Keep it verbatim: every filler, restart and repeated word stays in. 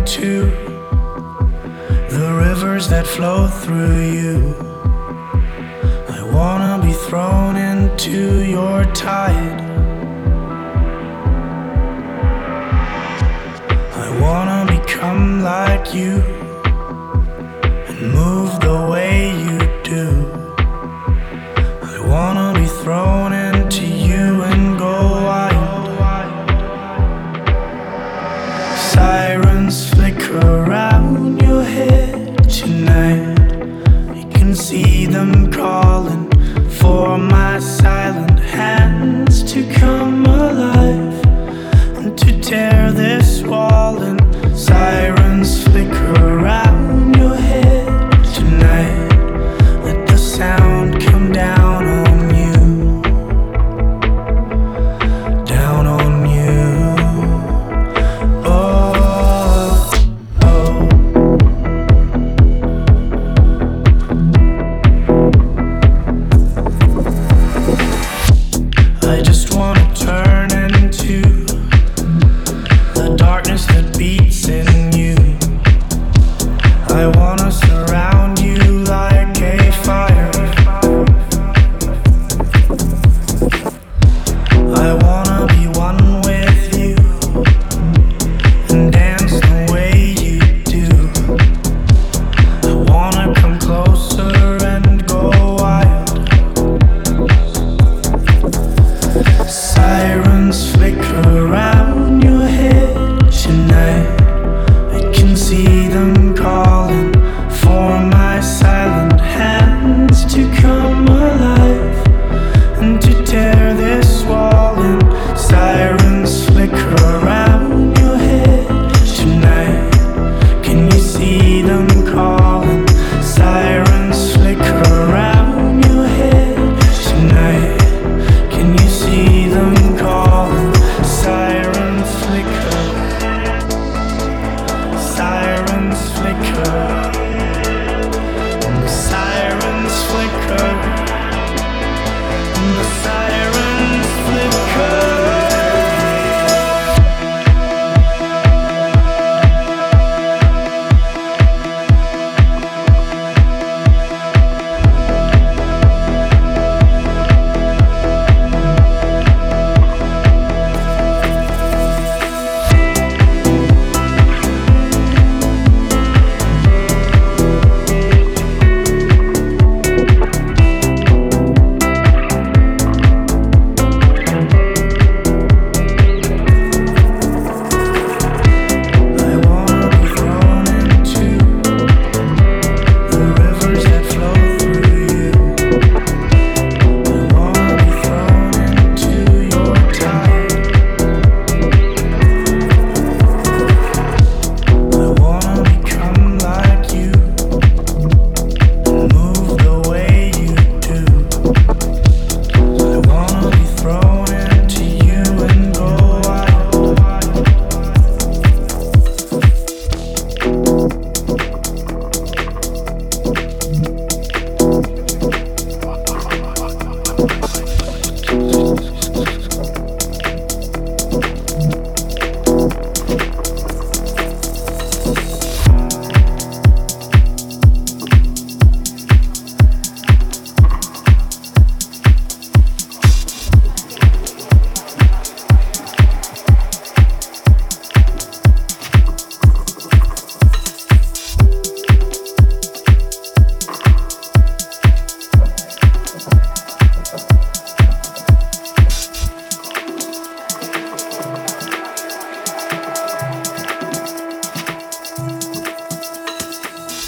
into the rivers that flow through you. I wanna be thrown into your tide. I wanna become like you and move the way you do. I wanna be thrown into you and go wild. Sirens flicker around your head tonight. You can see them calling for my silent hands to come alive and to tear this wall in